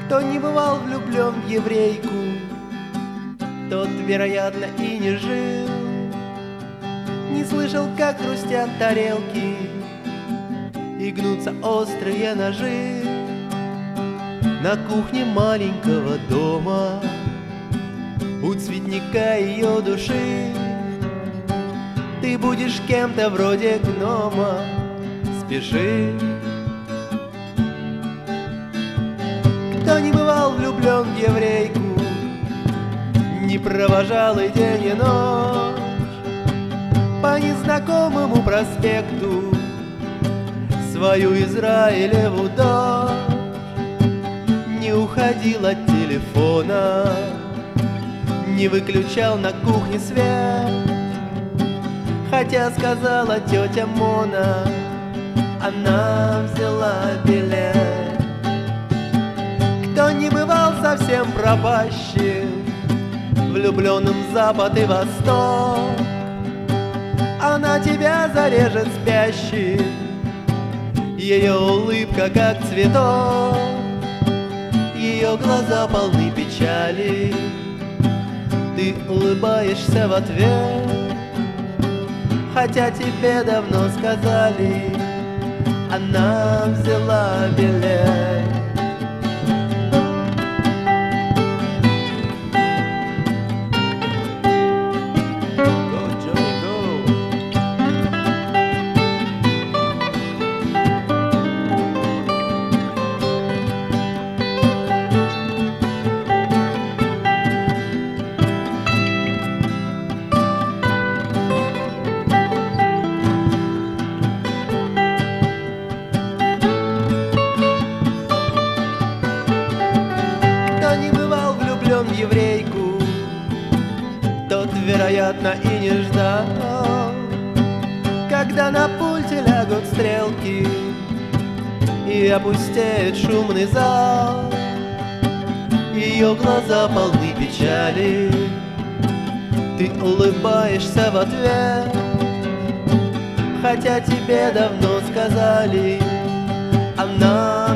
Кто не бывал влюблен в еврейку, тот, вероятно, и не жил, не слышал, как хрустят тарелки и гнутся острые ножи. На кухне маленького дома у цветника ее души ты будешь кем-то вроде гнома. Спеши. Кто не бывал влюблен в еврейку, не провожал и день, и ночь по незнакомому проспекту свою Израилеву дочь, не уходил от телефона, не выключал на кухне свет, хотя сказала тетя Мона, она взяла билет. Кто не бывал совсем пропащим, влюбленным в запад и восток, она тебя зарежет спящим, ее улыбка как цветок, ее глаза полны печали, ты улыбаешься в ответ, хотя тебе давно сказали, она взяла билет. В еврейку, тот, вероятно, и не ждал, когда на пульте лягут стрелки и опустеет шумный зал. Ее глаза полны печали, ты улыбаешься в ответ, хотя тебе давно сказали, она